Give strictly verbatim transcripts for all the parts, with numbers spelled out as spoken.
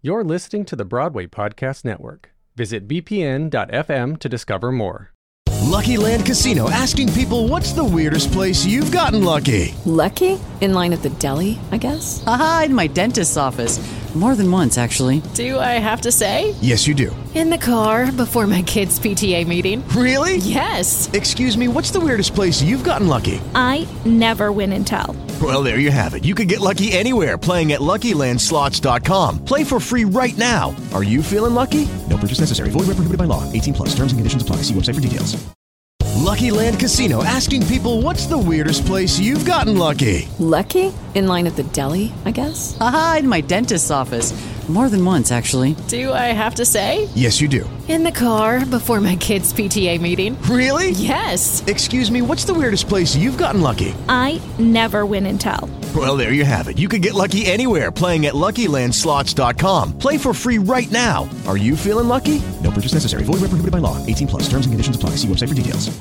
You're listening to the Broadway Podcast Network. Visit b p n dot f m to discover more. Lucky Land Casino, asking people, what's the weirdest place you've gotten lucky? Lucky? In line at the deli, I guess? Aha, in my dentist's office. More than once, actually. Do I have to say? Yes, you do. In the car before my kids' P T A meeting. Really? Yes. Excuse me, what's the weirdest place you've gotten lucky? I never win and tell. Well, there you have it. You can get lucky anywhere, playing at lucky land slots dot com. Play for free right now. Are you feeling lucky? No purchase necessary. Void where prohibited by law. eighteen plus. Terms and conditions apply. See website for details. Lucky Land Casino, asking people, what's the weirdest place you've gotten lucky? Lucky? In line at the deli, I guess? Aha, in my dentist's office. More than once, actually. Do I have to say? Yes, you do. In the car before my kids' P T A meeting. Really? Yes. Excuse me, what's the weirdest place you've gotten lucky? I never win and tell. Well, there you have it. You can get lucky anywhere, playing at lucky land slots dot com. Play for free right now. Are you feeling lucky? No purchase necessary. Void where prohibited by law. eighteen plus. Terms and conditions apply. See website for details.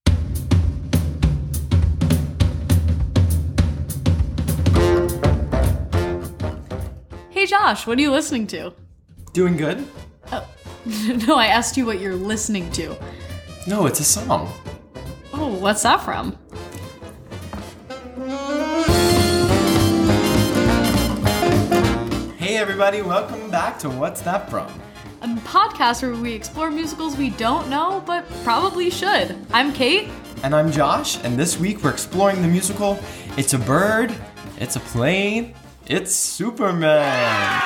Hey Josh, what are you listening to? Doing good? Oh, no, I asked you what you're listening to. No, it's a song. Oh, what's that from? Hey everybody, welcome back to What's That From? A podcast where we explore musicals we don't know, but probably should. I'm Kate. And I'm Josh, and this week we're exploring the musical It's a Bird, It's a Plane, It's Superman.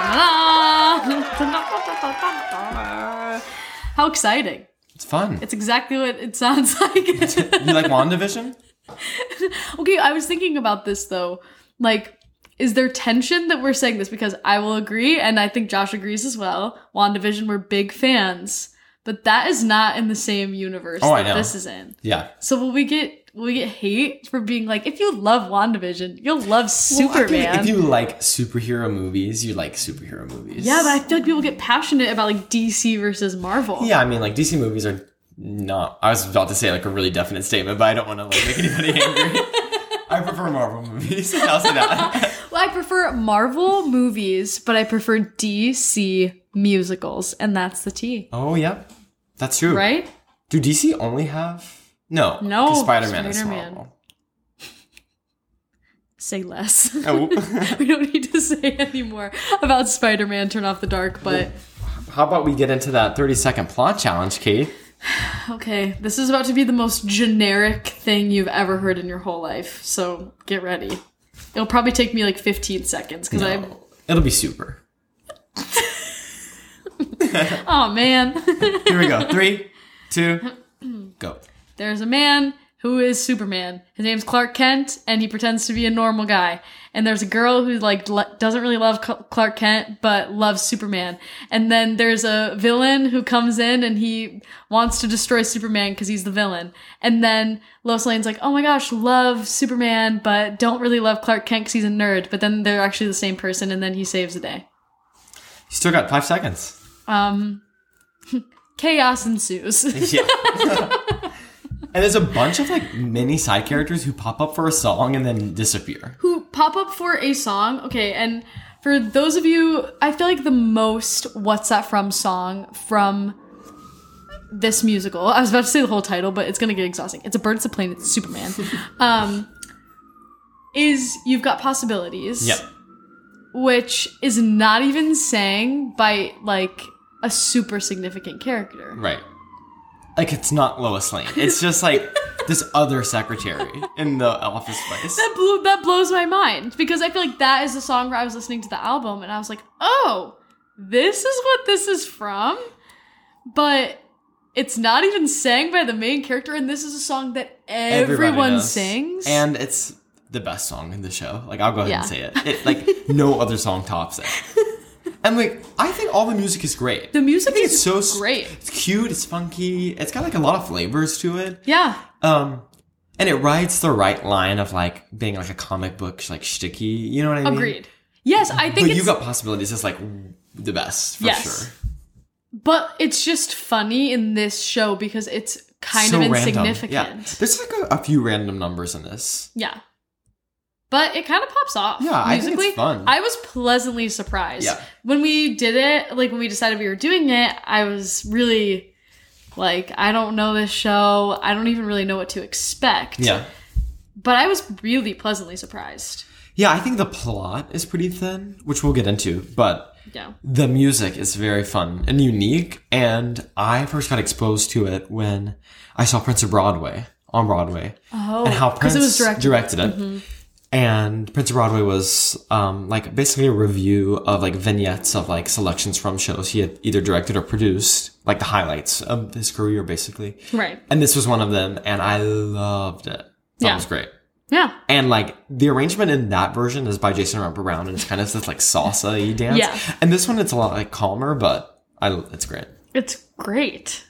How exciting. It's fun. It's exactly what it sounds like. You like WandaVision? Okay, I was thinking about this though. Like, is there tension that we're saying this? Because I will agree, and I think Josh agrees as well. WandaVision, we're big fans. But that is not in the same universe oh, that I know. this is in. Yeah. So will we get will we get hate for being like, if you love WandaVision, you'll love Superman. Well, I feel like if you like superhero movies, you like superhero movies. Yeah, but I feel like people get passionate about like D C versus Marvel. Yeah, I mean, like D C movies are not. I was about to say like a really definite statement, but I don't want to like make anybody angry. I prefer Marvel movies. I'll say that. Well, I prefer Marvel movies, but I prefer D C musicals, and that's the T. Oh, yeah. That's true. Right? Do D C only have... No. No. 'cause Spider-Man is Spider-Man. Marvel. Say less. Oh. We don't need to say anymore about Spider-Man Turn Off the Dark, but... How about we get into that thirty-second plot challenge, Kate? Okay, this is about to be the most generic thing you've ever heard in your whole life, so get ready. It'll probably take me like fifteen seconds, because No. I'm... It'll be super. Oh, man. Here we go. Three, two, go. There's a man who is Superman. His name's Clark Kent, and he pretends to be a normal guy. And there's a girl who like le- doesn't really love C- Clark Kent, but loves Superman. And then there's a villain who comes in and he wants to destroy Superman because he's the villain. And then Lois Lane's like, oh my gosh, love Superman, but don't really love Clark Kent because he's a nerd. But then they're actually the same person, and then he saves the day. You still got five seconds. Um, chaos ensues. Yeah. And there's a bunch of like mini side characters who pop up for a song and then disappear. Who pop up for a song. Okay, and for those of you, I feel like the most What's That From song from this musical, I was about to say the whole title, but it's gonna get exhausting. It's a bird, it's a plane, it's Superman. um, is You've Got Possibilities. Yep. Which is not even sang by like a super significant character. Right. Like, it's not Lois Lane. It's just, like, this other secretary in the office place. That blew, that blows my mind, because I feel like that is the song where I was listening to the album and I was like, oh, this is what this is from? But it's not even sang by the main character, and this is a song that Everybody everyone knows. sings. And it's the best song in the show. Like, I'll go ahead Yeah. and say it. it. Like, no other song tops it. And, like, I think all the music is great. The music I think is it's so s- great. It's cute, it's funky, it's got, like, a lot of flavors to it. Yeah. Um, and it rides the right line of, like, being, like, a comic book, like, shticky. You know what I mean? Agreed. Yes, I think But it's... You Got Possibilities is, like, the best, for Yes. sure. But it's just funny in this show because it's kind So of random. insignificant. Yeah. There's, like, a, a few random numbers in this. Yeah. but it kind of pops off. Yeah, I think musically. it's fun. I was pleasantly surprised. Yeah. When we did it, like when we decided we were doing it, I was really like, I don't know this show. I don't even really know what to expect. Yeah. But I was really pleasantly surprised. Yeah, I think the plot is pretty thin, which we'll get into, but Yeah. the music is very fun and unique, and I first got exposed to it when I saw Prince of Broadway on Broadway. Oh, and how 'cause Prince it was directed. directed it. Mm-hmm. And Prince of Broadway was um, like basically a review of like vignettes of like selections from shows he had either directed or produced, like the highlights of his career, basically. Right. And this was one of them, and I loved it. That Yeah. was great. Yeah. And like the arrangement in that version is by Jason Robert Brown, and it's kind of this like salsa-y dance. Yeah. And this one, it's a lot like calmer, but I it's great. It's great.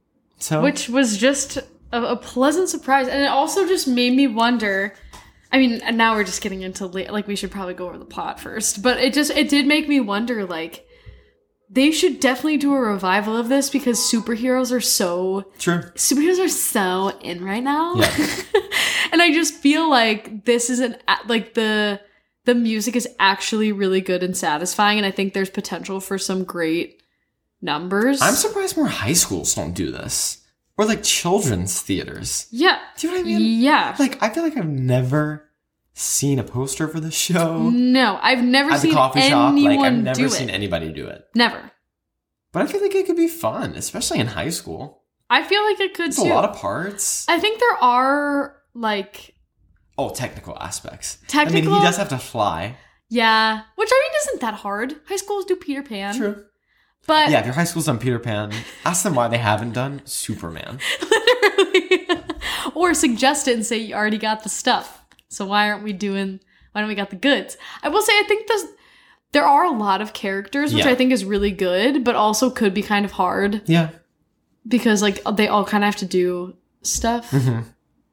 So Which was just a, a pleasant surprise. And it also just made me wonder. I mean, and now we're just getting into la- like we should probably go over the plot first. But it just it did make me wonder, like, they should definitely do a revival of this because superheroes are so true. superheroes are so in right now. Yeah. And I just feel like this isn't like the the music is actually really good and satisfying, and I think there's potential for some great numbers. I'm surprised more high schools don't do this. Or like children's theaters. Yeah. Do you know what I mean? Yeah. Like I feel like I've never seen a poster for the show. No, I've never At the seen coffee anyone shop. Like I've never do seen it. anybody do it. Never. But I feel like it could be fun, especially in high school. I feel like it could It's too. a lot of parts. I think there are like Oh, technical aspects. I Technical? mean, he does have to fly. yeah, which I mean isn't that hard. High schools do Peter Pan. True. But Yeah, if your high school's done Peter Pan, ask them why they haven't done Superman. literally. Or suggest it and say you already got the stuff. So why aren't we doing why don't we got the goods? I will say I think this there are a lot of characters, which Yeah. I think is really good, but also could be kind of hard Yeah. because like they all kind of have to do stuff. Mm-hmm.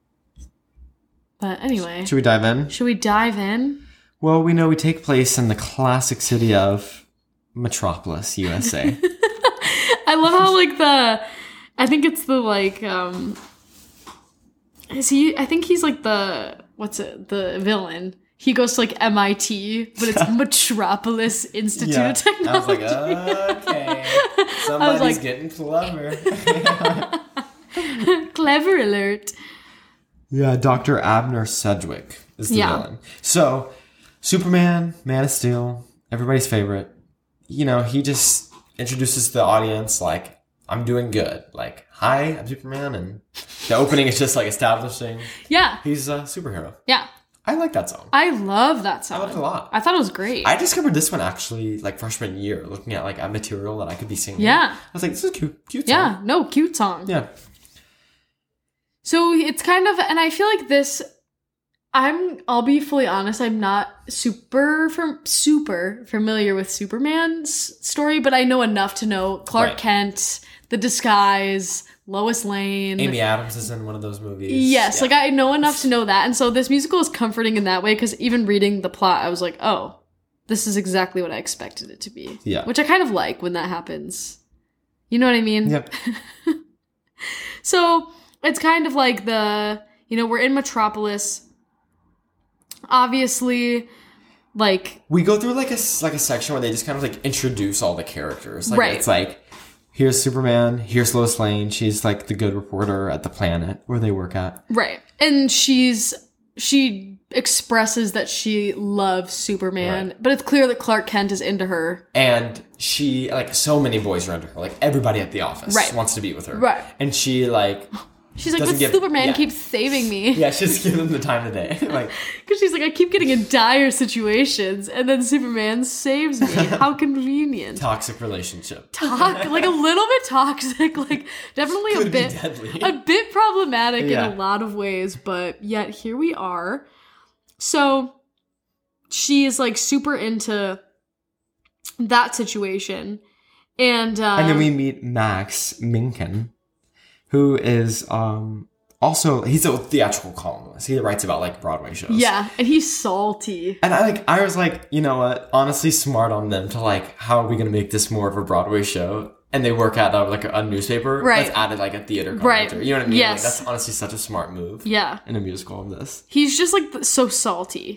But anyway, Should we dive in? should we dive in? Well, we know we take place in the classic city of Metropolis, U S A. I love how like the I think it's the like um is he I think he's like the what's it the villain. He goes to like M I T, but it's Metropolis Institute of Technology. I was like, okay, somebody's like- getting clever. Clever alert. Yeah, Doctor Abner Sedgwick is the Yeah. villain. So, Superman, Man of Steel, everybody's favorite. You know, he just introduces the audience like, I'm doing good. Like, hi, I'm Superman. And the opening is just like establishing Yeah. he's a superhero. Yeah. I like that song. I love that song. I loved it a lot. I thought it was great. I discovered this one actually like freshman year, looking at like a material that I could be singing. Yeah. I was like, this is a cute, cute song. yeah. No, cute song. Yeah. So it's kind of, and I feel like this, I'm, I'll be fully honest, I'm not super, from, super familiar with Superman's story, but I know enough to know Clark Right. Kent, The Disguise, Lois Lane. Amy Adams is in one of those movies. Yes, Yeah. like I know enough to know that. And so this musical is comforting in that way because even reading the plot, I was like, oh, this is exactly what I expected it to be. Yeah. Which I kind of like when that happens. You know what I mean? Yep. So it's kind of like the, you know, we're in Metropolis. Obviously, like, We go through like a s- like a section where they just kind of like introduce all the characters. Like, Right. It's like, here's Superman, here's Lois Lane. She's like the good reporter at the planet where they work at. right. And she's, she expresses that she loves Superman, Right. but it's clear that Clark Kent is into her. And she, like, so many boys are into her. Like, everybody at the office Right. wants to be with her. Right. And she, like, She's like, Doesn't but give- Superman yeah. keeps saving me. yeah, she just gives them the time of day. Like, Because she's like, I keep getting in dire situations, and then Superman saves me. How convenient. toxic relationship. Talk, like a little bit toxic, like definitely a Could be bit, deadly. a bit problematic Yeah. in a lot of ways, but yet here we are. So she is like super into that situation, and uh, And then we meet Max Minkin, who is um also he's a theatrical columnist. He writes about like Broadway shows. yeah, and he's salty. And I like I was like, you know what? Honestly, smart on them to like, how are we gonna make this more of a Broadway show? And they work at uh, like a, a newspaper Right. that's added like a theater Right. commenter. You know what I mean? Yes. Like, that's honestly such a smart move. Yeah, In a musical of this. he's just like so salty.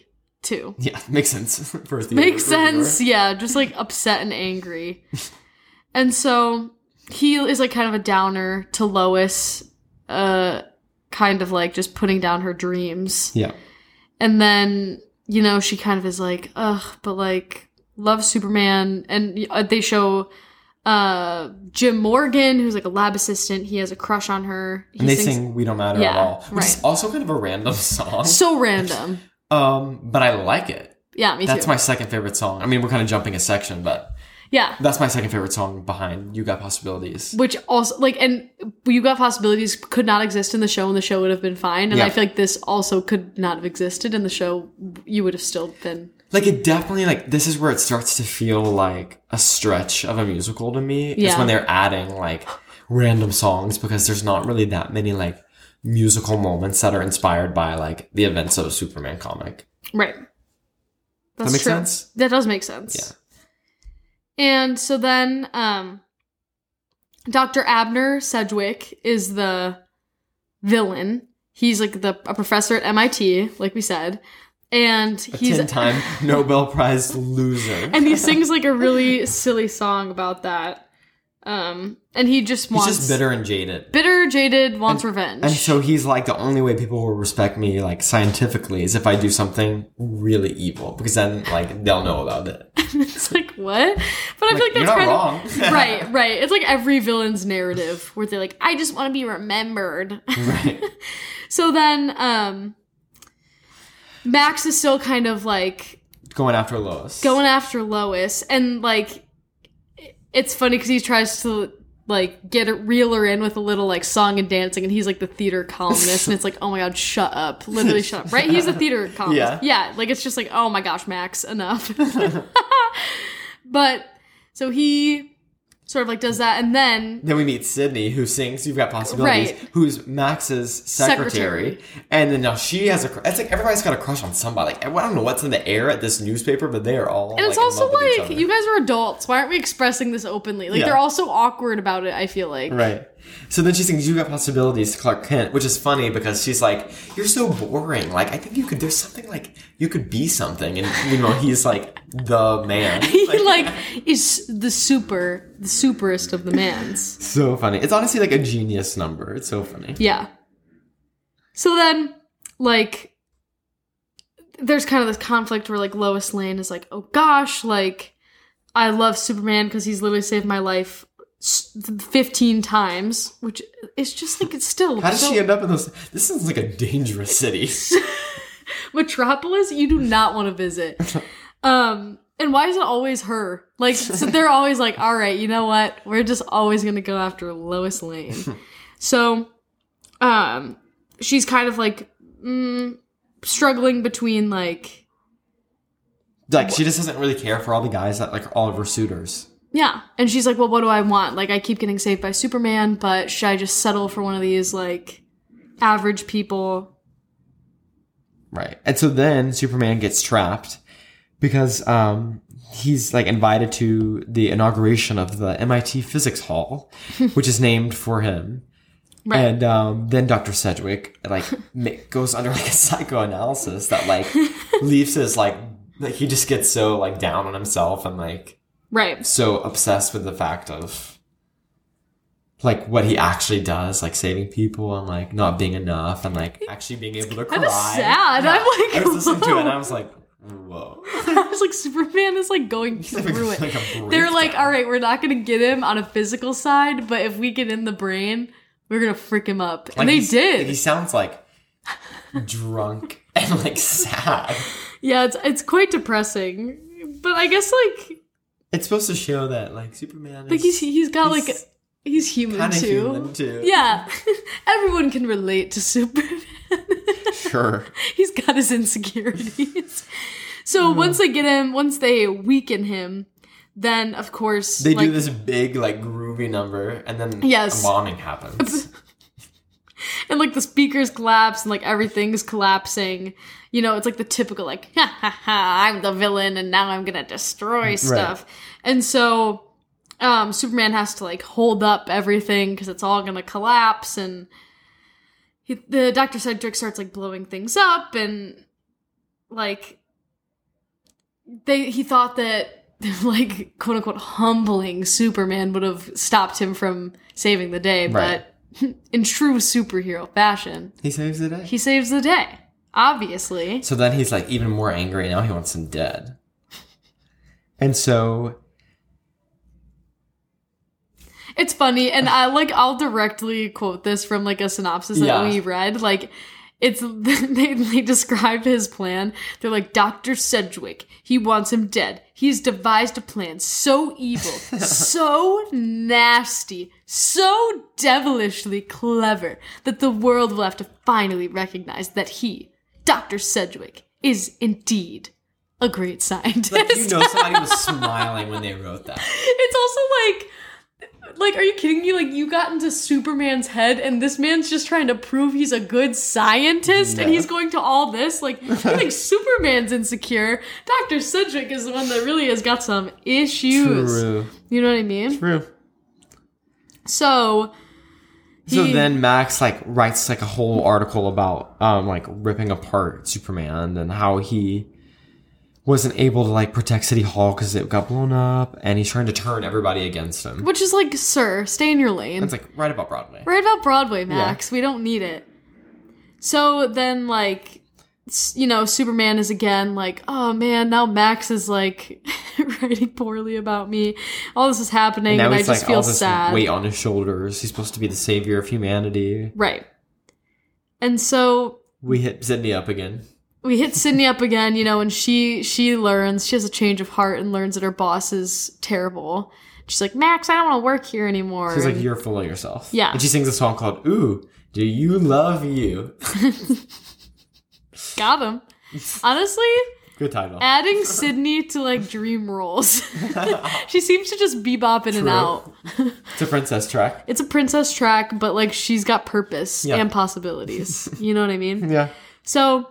too. Yeah, makes sense. For a theater Makes reviewer. sense. Yeah, just like upset and angry. And so he is like kind of a downer to Lois, uh, kind of like just putting down her dreams. Yeah. And then, you know, she kind of is like, ugh, but like, love Superman. And uh, they show uh, Jim Morgan, who's like a lab assistant. He has a crush on her. He And they sings- sing We Don't Matter Yeah, at All. Which is right. also kind of a random song. So random. Um, but I like it. Yeah, me That's too. my second favorite song. I mean, we're kind of jumping a section, but yeah. that's my second favorite song behind You Got Possibilities. Which also, like, and You Got Possibilities could not exist in the show and the show would have been fine. And Yeah. I feel like this also could not have existed in the show. You would have still been. Like, it definitely, like, this is where it starts to feel like a stretch of a musical to me. It's Yeah. when they're adding, like, random songs because there's not really that many, like, musical moments that are inspired by, like, the events of a Superman comic. Right. That's make true. sense? That does make sense. Yeah. And so then um, Doctor Abner Sedgwick is the villain. He's like the a professor at M I T, like we said. And A he's ten-time Nobel Prize loser. and he sings like a really silly song about that. Um, and he just He's wants just bitter and jaded. bitter, jaded, wants revenge. And so he's like, the only way people will respect me, like, scientifically is if I do something really evil. Because then, like, they'll know about it. It's like, what? But I feel like Like, that's you're not kind wrong. of right, right. It's like every villain's narrative where they're like, I just want to be remembered. Right. So then, um, Max is still kind of like Going after Lois. going after Lois, and like, it's funny because he tries to like get a reel her in with a little like song and dancing, and he's like the theater columnist, and it's like, oh my god, shut up, literally shut up, right? He's the theater columnist, Yeah. yeah. Like it's just like, oh my gosh, Max, enough. But so he sort of like does that, and then Then we meet Sydney, who sings You've Got Possibilities, Right. who's Max's secretary. Secretary. And then now she has a cr- it's like everybody's got a crush on somebody. Like, I don't know what's in the air at this newspaper, but they are all and it's like, in also love with each like, other. you guys are adults. Why aren't we expressing this openly? Like Yeah. they're all so awkward about it. I feel like Right. So then she sings You Got Possibilities to Clark Kent, which is funny because she's like, you're so boring. Like, I think you could, there's something like, you could be something. And, you know, he's like the man. he like is the super, the superest of the mans. So funny. It's honestly like a genius number. It's so funny. Yeah. So then, like, there's kind of this conflict where like Lois Lane is like, oh gosh, like I love Superman because he's literally saved my life s- fifteen times, which is just like it's still How does so- she end up in those? This sounds like a dangerous city. Metropolis you do not want to visit. Um, and why is it always her? Like, so they're always like, all right, you know what? We're just always going to go after Lois Lane. So, um, she's kind of like, mm, struggling between like, Like, she just doesn't really care for all the guys that, like, all of her suitors. yeah. And she's like, well, what do I want? Like, I keep getting saved by Superman, but should I just settle for one of these, like, average people? Right. And so then Superman gets trapped because um, he's, like, invited to the inauguration of the M I T Physics Hall, which is named for him. Right. And um, then Doctor Sedgwick, like, ma- goes under, like, a psychoanalysis that, like, leaves his, like, like, he just gets so, like, down on himself and, like, Right. so obsessed with the fact of, like, what he actually does, like, saving people and, like, not being enough and, like, actually being able to cry. That is sad. I'm like, I was listening to it and whoa. I was like, whoa. I was like, Superman is like going through it. Like a They're like, breakdown. all right, we're not going to get him on a physical side, but if we get in the brain, we're going to freak him up. And Like, they he's- did. Like, he sounds, like, drunk and, like, sad. Yeah, it's it's quite depressing. But I guess like It's supposed to show that, like, Superman is like he's he's got he's like he's human kinda too. human, too. Yeah. Everyone can relate to Superman. Sure. He's got his insecurities. So once they get him, once they weaken him, then of course They like, do this big, like, groovy number and then Yes. a bombing happens. and like the speakers collapse and like everything's collapsing. You know, it's like the typical like, ha ha ha, I'm the villain and now I'm gonna destroy stuff. And so um, Superman has to like hold up everything because it's all gonna collapse. And he, the Doctor Sedgwick starts like blowing things up and like they he thought that, like, quote unquote, humbling Superman would have stopped him from saving the day, Right. but in true superhero fashion, He saves the day. he saves the day. Obviously. So then he's like even more angry. Now he wants him dead. And so It's funny, and I like I'll directly quote this from like a synopsis that Yeah. we read. Like, it's they they described his plan. They're like, Doctor Sedgwick, he wants him dead. He's devised a plan so evil, so nasty, so devilishly clever that the world will have to finally recognize that he, Doctor Sedgwick, is indeed a great scientist. like you know somebody was smiling when they wrote that. It's also like, like, are you kidding me? Like, you got into Superman's head, and this man's just trying to prove he's a good scientist, and Yeah. he's going to all this? Like, you think Superman's insecure? Doctor Sedgwick is the one that really has got some issues. True. You know what I mean? True. So, So he- then Max like writes like a whole article about um like ripping apart Superman and how he wasn't able to like protect City Hall because it got blown up, and he's trying to turn everybody against him. which is like, sir, stay in your lane. It's like right about Broadway. Right about Broadway, Max. We don't need it. So then, like, s- you know, Superman is again like, oh man, now Max is like writing poorly about me. All this is happening, Now and I he's just like feel all this sad. weight on his shoulders. He's supposed to be the savior of humanity. Right. And so We hit Sydney up again. we hit Sydney up again, you know, and she she learns, she has a change of heart and learns that her boss is terrible. She's like, Max, I don't want to work here anymore. She's like, And- you're full of yourself. Yeah. And she sings a song called Ooh, Do You Love You? got him. Honestly, Good title. adding Sydney to like dream roles. She seems to just bebop in and True. out. It's a princess track. It's a princess track, but like she's got purpose Yeah. and possibilities. You know what I mean? Yeah. So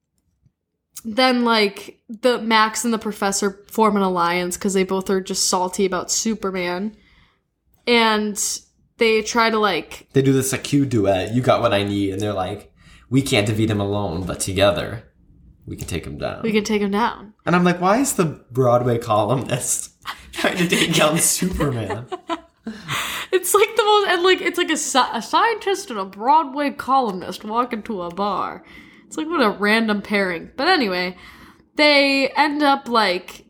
then like the Max and the professor form an alliance because they both are just salty about Superman. And they try to like, They do this like cute duet. You got what I need. And they're like, we can't defeat him alone, but together we can take him down. we can take him down. And I'm like, why is the Broadway columnist trying to take down Superman? It's like the most, and like, it's like a, sci- a scientist and a Broadway columnist walk into a bar. It's like, what a random pairing. But anyway, they end up like,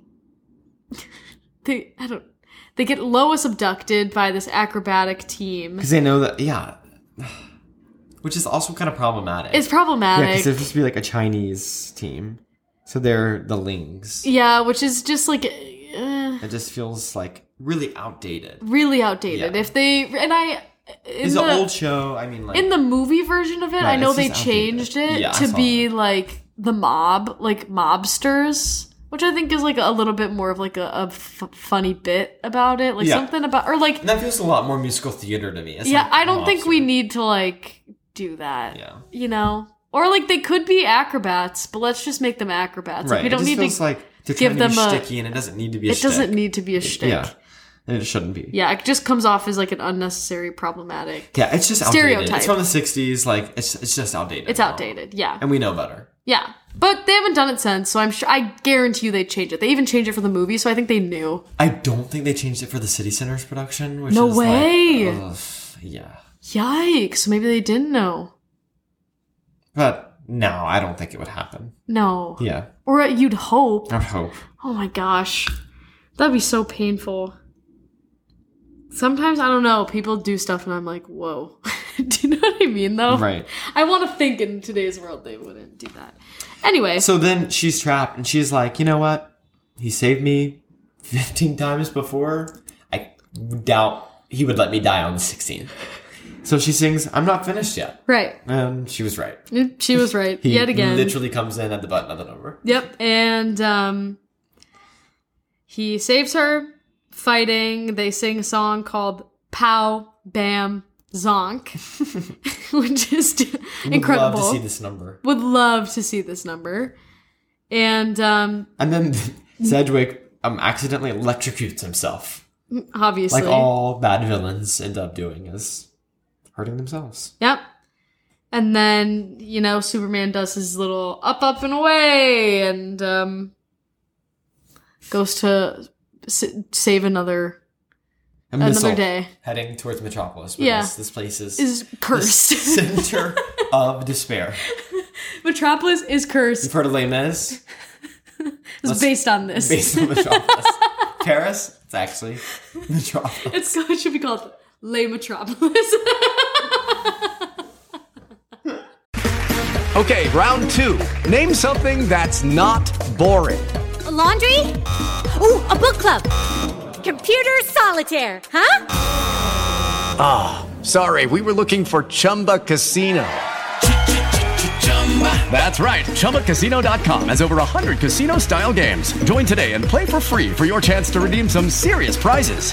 they, I don't, they get Lois abducted by this acrobatic team. Because they know that, yeah. Which is also kind of problematic. It's yeah, problematic. because they're supposed to be like a Chinese team. So they're the Lings. Yeah, which is just like, uh, It just feels like really outdated. really outdated. Yeah. If they, and I, in It's the, an old show. I mean, like. in the movie version of it, I Right, know it's they just changed outdated. it Yeah, I to saw be that. like the mob, like mobsters, which I think is like a little bit more of like a, a f- funny bit about it, like Yeah. something about, or like, And that feels a lot more musical theater to me. It's yeah, like I don't think we Mobster. need to like do that. Yeah. You know, or like they could be acrobats, but let's just make them acrobats. Right. Like, we don't it just need feels to. like they're give trying to be them a- sticky, and it doesn't need to be. A It doesn't shtick. need to be a shtick. Yeah, and it shouldn't be. Yeah, it just comes off as like an unnecessary, problematic. Yeah, it's just outdated. Stereotype. It's from the sixties. Like it's it's just outdated. It's now. outdated. Yeah. and we know better. Yeah. But they haven't done it since, so I'm sure, I guarantee you they'd change it. They even changed it for the movie, so I think they knew. I don't think they changed it for the City Centers production. Which No is way. Like, ugh, yeah, Yikes. Maybe they didn't know. but no, I don't think it would happen. No. Yeah, Or you'd hope. I would hope. Oh my gosh. That'd be so painful. Sometimes, I don't know, people do stuff and I'm like, whoa. Do you know what I mean, though? Right. I want to think in today's world they wouldn't do that. Anyway. So then she's trapped, and she's like, you know what? He saved me fifteen times before. I doubt he would let me die on the sixteenth. So she sings, I'm not finished yet. Right. And she was right. She was right. He Yet again. literally comes in at the button of the number. Yep. And um, he saves her fighting. They sing a song called Pow, Bam, Zonk, which is incredible. Would love to see this number. Would love to see this number. And um, And then Sedgwick um, accidentally electrocutes himself. obviously. Like all bad villains end up doing, is hurting themselves. Yep. And then, you know, Superman does his little up, up, and away. And um, goes to s- save another A missile another day. heading towards Metropolis. But Yeah. this, this place is Is cursed. the center of despair. Metropolis is cursed. You've heard of Les Mis? It's Let's- based on this. Based on Metropolis. Paris? It's actually Metropolis. It's it should be called Les Metropolis. Okay, round two. Name something that's not boring. A laundry? Ooh, a book club. Computer solitaire, huh? Ah, oh, sorry, we were looking for Chumba Casino. That's right, Chumba Casino dot com has over one hundred casino-style games. Join today and play for free for your chance to redeem some serious prizes.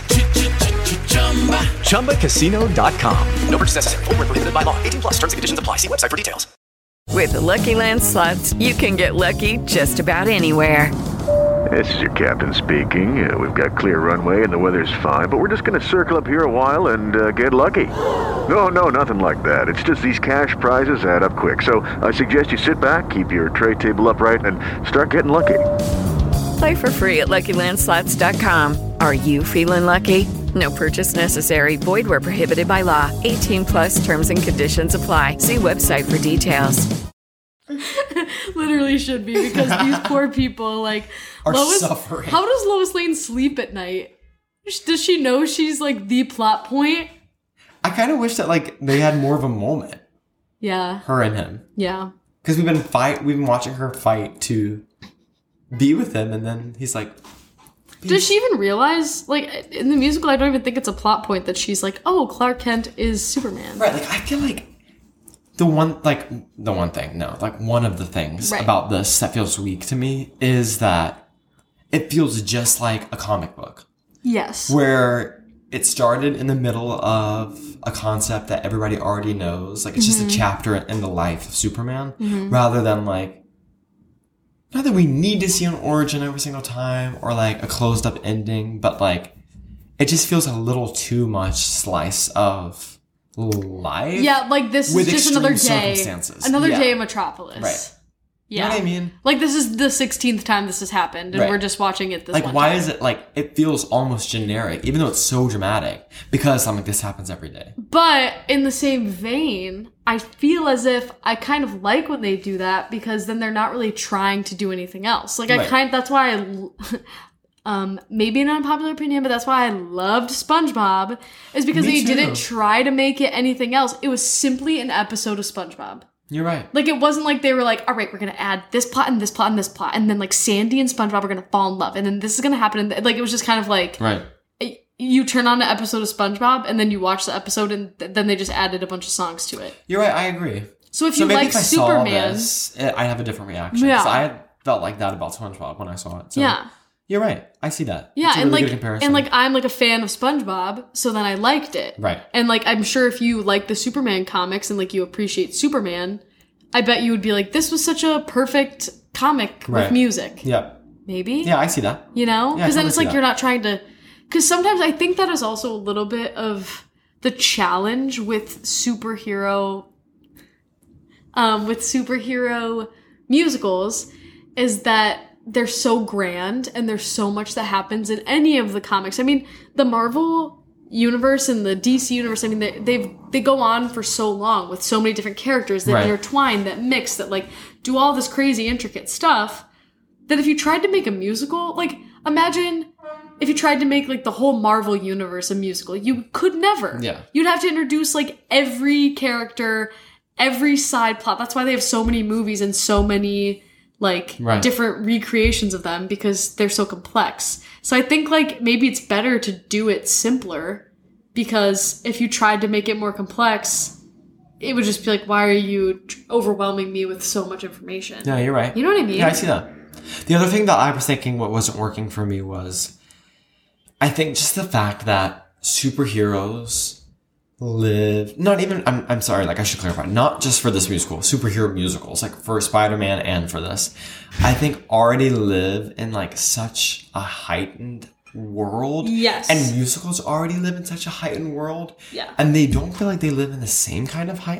Chumba Casino dot com. No purchase necessary. Void where prohibited by law. eighteen plus terms and conditions apply. See website for details. With the Lucky Land Slots, you can get lucky just about anywhere. This is your captain speaking. Uh, we've got clear runway and the weather's fine, but we're just going to circle up here a while and uh, get lucky. No, no, nothing like that. It's just these cash prizes add up quick. So I suggest you sit back, keep your tray table upright, and start getting lucky. Play for free at Lucky Land Slots dot com. Are you feeling lucky? No purchase necessary. Void where prohibited by law. eighteen plus terms and conditions apply. See website for details. Literally should be, because these poor people, like, Are Lois, suffering. How does Lois Lane sleep at night? Does she know she's like the plot point? I kind of wish that like they had more of a moment, Yeah. her and him, Yeah. because we've been fight, we've been watching her fight to be with him, and then he's like, Does she even realize, like, in the musical, I don't even think it's a plot point that she's like, oh, Clark Kent is Superman. right? Like I feel like the one, like the one thing, no, like one of the things Right. about this that feels weak to me is that it feels just like a comic book. Yes. Where it started in the middle of a concept that everybody already knows. Like, it's just Mhm. a chapter in the life of Superman, Mhm. rather than, like, not that we need to see an origin every single time, or, like, a closed-up ending, but, like, it just feels a little too much slice of life. Yeah, like, this with is just another extreme day. circumstances. Another Yeah. day in Metropolis. Right. Yeah. You know what I mean? Like, this is the sixteenth time this has happened, and Right. we're just watching it this Like, one why time. is it, like, it feels almost generic, even though it's so dramatic, because I'm like, this happens every day. But in the same vein, I feel as if I kind of like when they do that, because then they're not really trying to do anything else. Like, I Right. kind that's why I, l- um, maybe an unpopular opinion, but that's why I loved SpongeBob, is because Me they too. didn't try to make it anything else. It was simply an episode of SpongeBob. You're right. Like, it wasn't like they were like, all right, we're going to add this plot and this plot and this plot, and then, like, Sandy and SpongeBob are going to fall in love, and then this is going to happen. And th- like, it was just kind of like, Right. you turn on an episode of SpongeBob, and then you watch the episode, and th- then they just added a bunch of songs to it. You're right, I agree. So if you maybe like if I Superman- saw this, eh, I'd have a different reaction. Yeah. 'Cause I had felt like that about SpongeBob when I saw it. So Yeah. You're right. I see that. Yeah, It's a and really like, good comparison. and like, I'm like a fan of SpongeBob, so then I liked it. Right. And like, I'm sure if you like the Superman comics and like you appreciate Superman, I bet you would be like, this was such a perfect comic Right. with music. Yeah. Maybe. Yeah, I see that. You know? Yeah, I Because then totally it's see like that. you're not trying to. Because sometimes I think that is also a little bit of the challenge with superhero. Um, with superhero musicals, is that they're so grand and there's so much that happens in any of the comics. I mean, the Marvel universe and the D C universe, I mean, they, they've they go on for so long with so many different characters that Right. intertwine, that mix, that like do all this crazy intricate stuff, that if you tried to make a musical, like, imagine if you tried to make like the whole Marvel universe a musical, you could never. Yeah. You'd have to introduce like every character, every side plot. That's why they have so many movies and so many like Right. different recreations of them, because they're so complex. So I think like maybe it's better to do it simpler, because if you tried to make it more complex, it would just be like, why are you tr- overwhelming me with so much information? Yeah, you're right. You know what I mean? Yeah, I see that. The other thing that I was thinking what wasn't working for me was, I think just the fact that superheroes live, not even, I'm, I'm sorry, like I should clarify, not just for this musical, superhero musicals, like for Spider-Man and for this, I think already live in like such a heightened world. Yes. And musicals already live in such a heightened world. Yeah. And they don't feel like they live in the same kind of heightened world.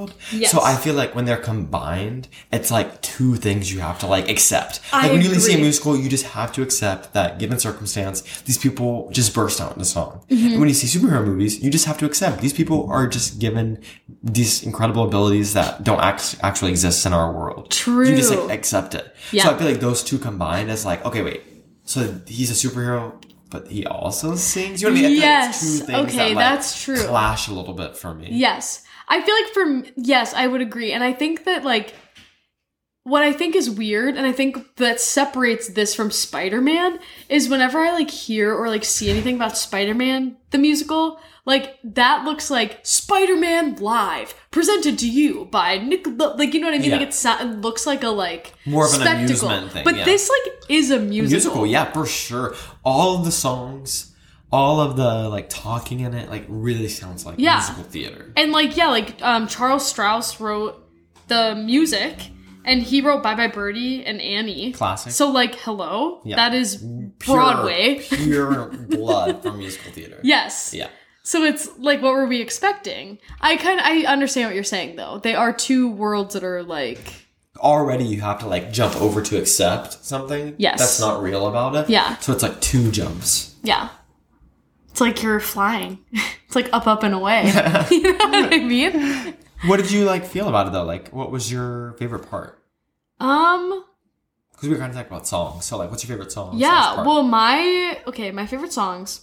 world. Yes. So I feel like when they're combined, it's like two things you have to like accept. I Like when you see a agree. musical, you just have to accept that given circumstance, these people just burst out in a song. Mhm. And when you see superhero movies, you just have to accept these people are just given these incredible abilities that don't act- actually exist in our world. True. You just like accept it. Yeah. So I feel like those two combined is like, okay, wait. So he's a superhero, but he also sings? You know what I mean? I feel like it's Yes. two things Okay, that, like, that's true. clash a little bit for me. Yes. I feel like for m- yes, I would agree. And I think that like what I think is weird and I think that separates this from Spider-Man is whenever I like hear or like see anything about Spider-Man the musical, like that looks like Spider-Man Live presented to you by Nick, like you know what I mean? Yeah. Like it, so- it looks like a like More of an spectacle. amusement thing, But yeah. this like is a musical. Musical, yeah, for sure. All of the songs, all of the like talking in it, like really sounds like Yeah. musical theater. And like yeah, like um Charles Strauss wrote the music and he wrote Bye Bye Birdie and Annie. Classic. So like hello, Yeah. that is Pure- Broadway. Pure blood from musical theater. Yes. Yeah. So it's like what were we expecting? I kind of I understand what you're saying though. They are two worlds that are like Already you have to like jump over to accept something Yes. that's not real about it. Yeah. So it's like two jumps. yeah. It's like you're flying. It's like up up and away. You know what I mean? What did you like feel about it though? Like what was your favorite part? Um Because we were kind of talking about songs. So like what's your favorite song? slash Yeah, part? well, my okay, my favorite songs.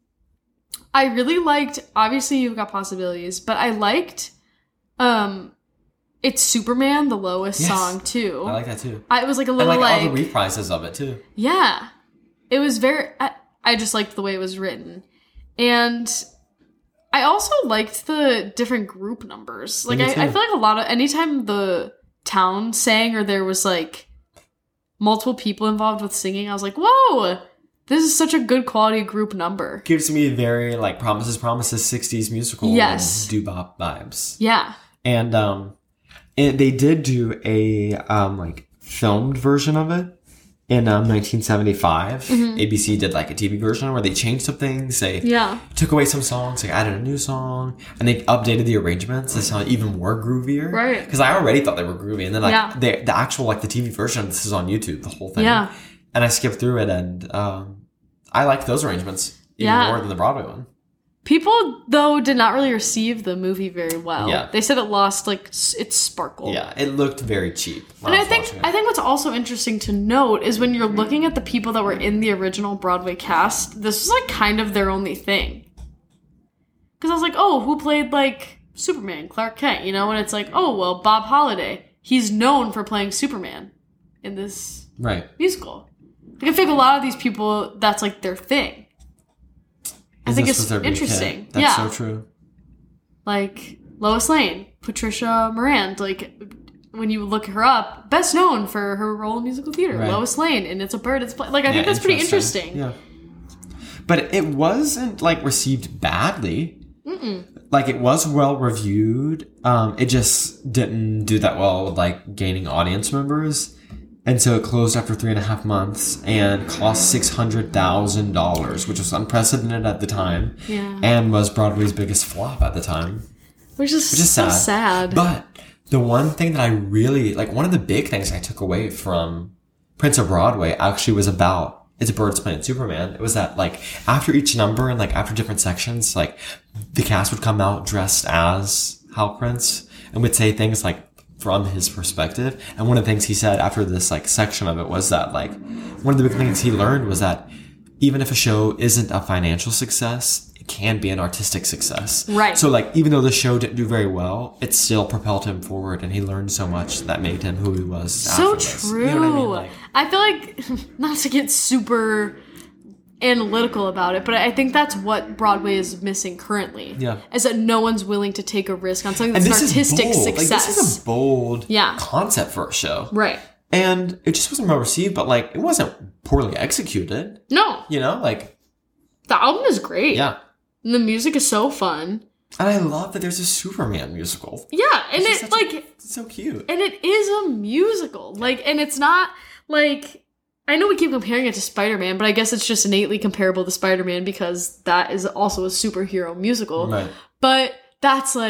I really liked. Obviously, You've Got Possibilities, but I liked. Um, it's Superman, the lowest Yes. song too. I like that too. I, it was like a And little like, like, all the reprises of it too. yeah, it was very. I, I just liked the way it was written, and I also liked the different group numbers. Like Me I, I too. feel like a lot of anytime the town sang or there was like multiple people involved with singing, I was like, whoa, this is such a good quality group number. Gives me very like Promises, Promises sixties musical Yes. and doo-bop vibes. Yeah. And um, it, they did do a um like filmed version of it in um nineteen seventy-five. Mhm. A B C did like a T V version where they changed some things. They Yeah. took away some songs, like added a new song, and they updated the arrangements to sound even more groovier. Right. Because I already thought they were groovy, and then like Yeah. the the actual like the T V version, this is on YouTube, the whole thing. Yeah. And I skipped through it, and um, I liked those arrangements even Yeah. more than the Broadway one. People, though, did not really receive the movie very well. Yeah. They said it lost, like, s- its sparkle. Yeah, it looked very cheap. when And I was think watching it. I think what's also interesting to note is when you're looking at the people that were in the original Broadway cast, this was like kind of their only thing. Because I was like, oh, who played like Superman, Clark Kent, you know? And it's like, oh, well, Bob Holliday. He's known for playing Superman in this Right. musical. Like, I think a lot of these people, that's like their thing. I And think this it's was their big hit. interesting. That's yeah. so true. Like Lois Lane, Patricia Morand, like when you look her up, best known for her role in musical theater, Right. Lois Lane, and It's a Bird, It's a Play. Like I Yeah, think that's pretty interesting. Yeah. But it wasn't like received badly. Mm-mm. Like it was well reviewed. Um, it just didn't do that well with like gaining audience members. And so it closed after three and a half months and cost six hundred thousand dollars, which was unprecedented at the time. Yeah. And was Broadway's biggest flop at the time. Which is, Which is so sad. sad. But the one thing that I really, like one of the big things I took away from Prince of Broadway actually was about It's a Bird, It's Playing Superman. It was that like after each number and like after different sections, like the cast would come out dressed as Hal Prince and would say things like from his perspective. And one of the things he said after this like section of it was that like one of the big things he learned was that even if a show isn't a financial success, it can be an artistic success. Right. So like even though the show didn't do very well, it still propelled him forward and he learned so much that made him who he was. So after this. true. You know what I mean? Like, I feel like, not to get super analytical about it, but I think that's what Broadway is missing currently. Yeah. Is that no one's willing to take a risk on something and that's this an artistic is bold. Like, success. this is a bold Yeah. concept for a show. Right. And it just wasn't well received, but like it wasn't poorly executed. No. You know, like The album is great. yeah. And the music is so fun. And I love that there's a Superman musical. Yeah, and It's just it such a- like it's so cute. and it is a musical. Like, and it's not like I know we keep comparing it to Spider-Man, but I guess it's just innately comparable to Spider-Man because that is also a superhero musical. Right. But that's like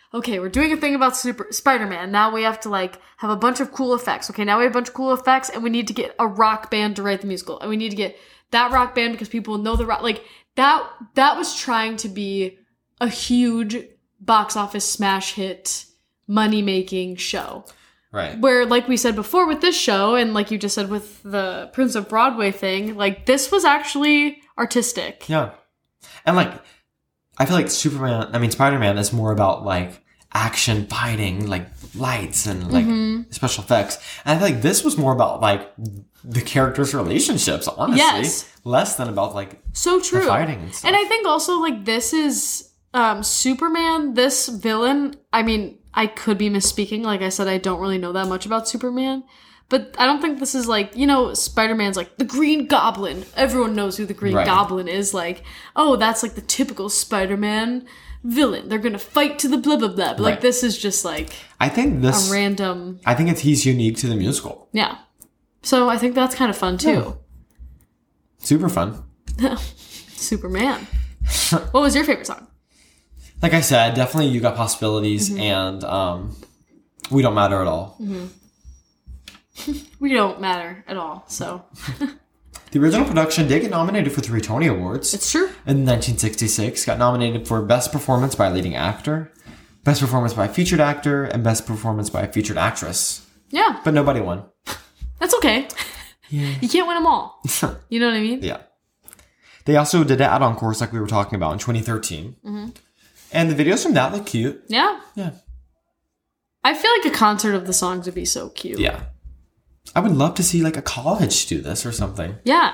okay, we're doing a thing about Super Spider-Man. Now we have to like have a bunch of cool effects. Okay, now we have a bunch of cool effects, and we need to get a rock band to write the musical, and we need to get that rock band because people know the rock. Like that. That was trying to be a huge box office smash hit, money making show. Right. Where, like we said before with this show, and like you just said with the Prince of Broadway thing, like this was actually artistic. Yeah. And like, I feel like Superman, I mean, Spider-Man is more about like action, fighting, like lights and like Mhm. special effects. And I feel like this was more about like the characters' relationships, honestly. Yes. Less than about like So true. the fighting and stuff. And I think also like this is um Superman, this villain, I mean, I could be misspeaking. Like I said, I don't really know that much about Superman. But I don't think this is like, you know, Spider-Man's like the Green Goblin. Everyone knows who the Green Right. Goblin is. Like, oh, that's like the typical Spider-Man villain. They're gonna fight to the blah blah blah. But like Right. this is just like I think this, a random, I think it's he's unique to the musical. yeah. So I think that's kind of fun too. Super fun. Superman. What was your favorite song? Like I said, definitely You Got Possibilities Mhm. and um, We Don't Matter at All. hmm We don't matter at all. So The original production did get nominated for three Tony Awards. It's true. In nineteen sixty-six, got nominated for Best Performance by a Leading Actor, Best Performance by a Featured Actor, and Best Performance by a Featured Actress. yeah, But nobody won. that's okay. You can't win them all. You know what I mean? Yeah. They also did an add-on course like we were talking about in twenty thirteen. hmm And the videos from that look cute. Yeah. Yeah. I feel like a concert of the songs would be so cute. Yeah. I would love to see like a college do this or something. Yeah.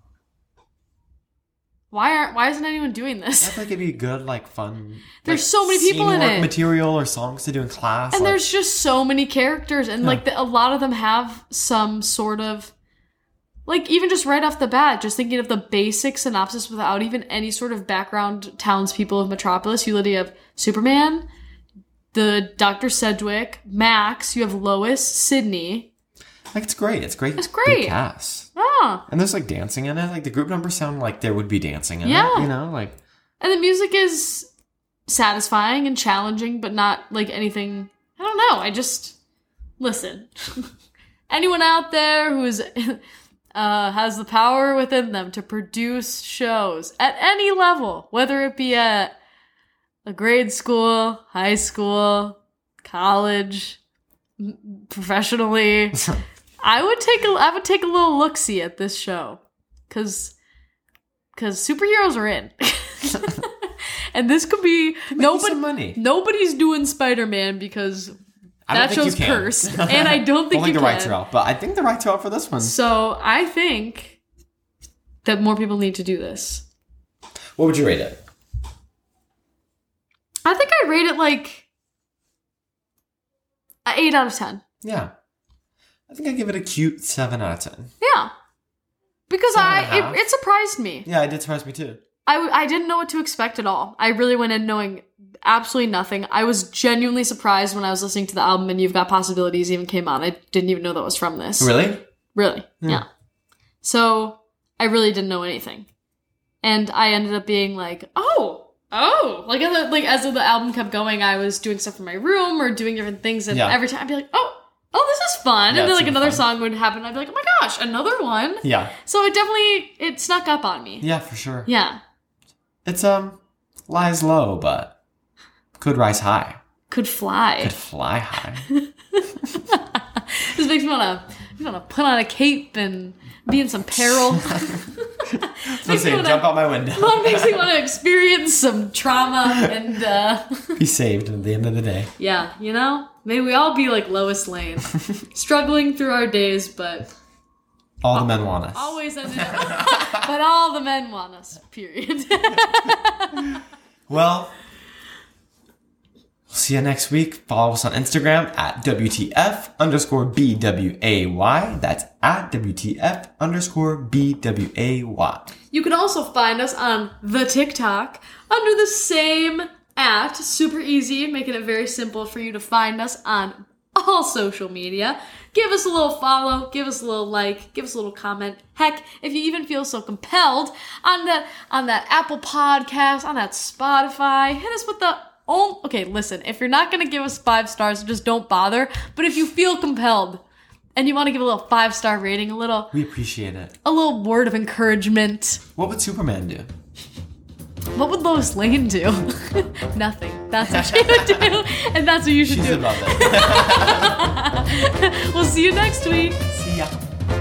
Why aren't? Why isn't anyone doing this? I feel like it'd be good, like fun. There's like, so many people scene in work it. material or songs to do in class. And like- there's just so many characters, and Yeah. like the, a lot of them have some sort of, like even just right off the bat, just thinking of the basic synopsis without even any sort of background townspeople of Metropolis. You literally have Superman, the Doctor Sedgwick, Max. You have Lois, Sydney. like it's great. It's great. It's great. Big cast. Ah, And there's like dancing in it. Like the group numbers sound like there would be dancing in Yeah. it. You know, like and the music is satisfying and challenging, but not like anything. I don't know. I just listen. Anyone out there who's uh, has the power within them to produce shows at any level, whether it be at a grade school, high school, college, m- professionally, I would take a I would take a little look-see at this show, cause cause superheroes are in, and this could be nobody. money. Nobody's doing Spider-Man because I don't that think you show's can. cursed, and I don't think Only you the can. rights are out, but I think the rights are out for this one. So I think that more people need to do this. What would you rate it? I think I'd rate it like an eight out of ten. Yeah, I think I give it a cute seven out of ten. Yeah, because Seven and a I half. it, it surprised me. Yeah, it did surprise me too. I, I didn't know what to expect at all. I really went in knowing absolutely nothing. I was genuinely surprised when I was listening to the album and You've Got Possibilities even came on. I didn't even know that was from this. Really? Really, Hmm. yeah. So I really didn't know anything. And I ended up being like, oh, oh. Like as, the, like, as the album kept going, I was doing stuff in my room or doing different things. And Yeah. every time I'd be like, oh, oh, this is fun. Yeah, and then it's like super another fun. song would happen. I'd be like, oh my gosh, another one. Yeah. So it definitely, it snuck up on me. Yeah, for sure. Yeah. It's um lies low, but could rise high. Could fly. Could fly high. This makes me wanna, me wanna put on a cape and be in some peril. Let's say, wanna- jump out my window. Well, it makes me want to experience some trauma and, uh, Be saved at the end of the day. yeah, you know? May we all be like Lois Lane, struggling through our days, but All the men want us. always ended but all the men want us, period. Well, we'll see you next week. Follow us on Instagram at W T F underscore B W A Y. That's at W T F underscore B W A Y. You can also find us on the TikTok under the same at, super easy, making it very simple for you to find us on all social media. Give us a little follow, give us a little like, give us a little comment. Heck, if you even feel so compelled on that on that Apple Podcast, on that Spotify, hit us with the Oh, okay, listen, if you're not going to give us five stars, just don't bother. But if you feel compelled and you want to give a little five-star rating, a little... We appreciate it. A little word of encouragement. What would Superman do? What would Lois Lane do? Nothing. That's what she would do. And that's what you should She's do. above it. We'll see you next week. See ya.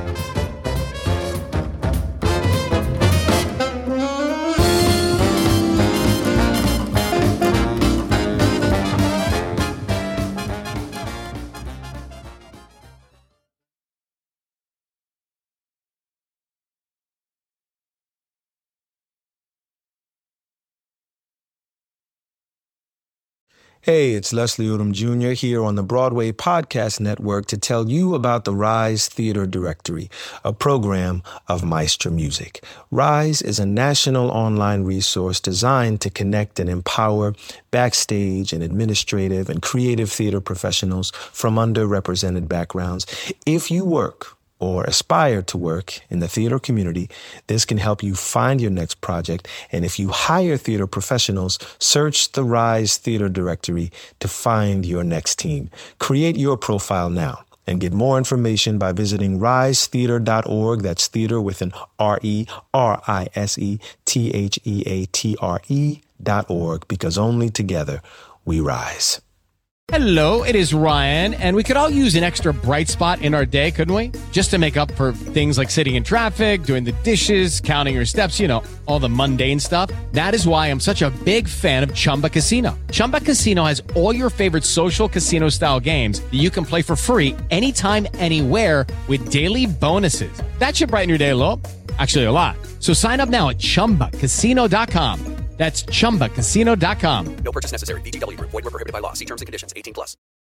Hey, it's Leslie Odom Junior here on the Broadway Podcast Network to tell you about the Rise Theater Directory, a program of Maestro Music. Rise is a national online resource designed to connect and empower backstage and administrative and creative theater professionals from underrepresented backgrounds. If you work or aspire to work in the theater community, this can help you find your next project. And if you hire theater professionals, search the Rise Theater Directory to find your next team. Create your profile now and get more information by visiting rise theater dot org. That's theater with an R E R I S E T H E A T R E dot org, because only together we rise. Hello, it is Ryan, and we could all use an extra bright spot in our day, couldn't we? Just to make up for things like sitting in traffic, doing the dishes, counting your steps, you know, all the mundane stuff. That is why I'm such a big fan of Chumba Casino. Chumba Casino has all your favorite social casino-style games that you can play for free anytime, anywhere with daily bonuses. That should brighten your day a little. Actually, a lot. So sign up now at chumba casino dot com. That's chumba casino dot com. No purchase necessary. V G W Group. Void where prohibited by law. See terms and conditions. eighteen plus.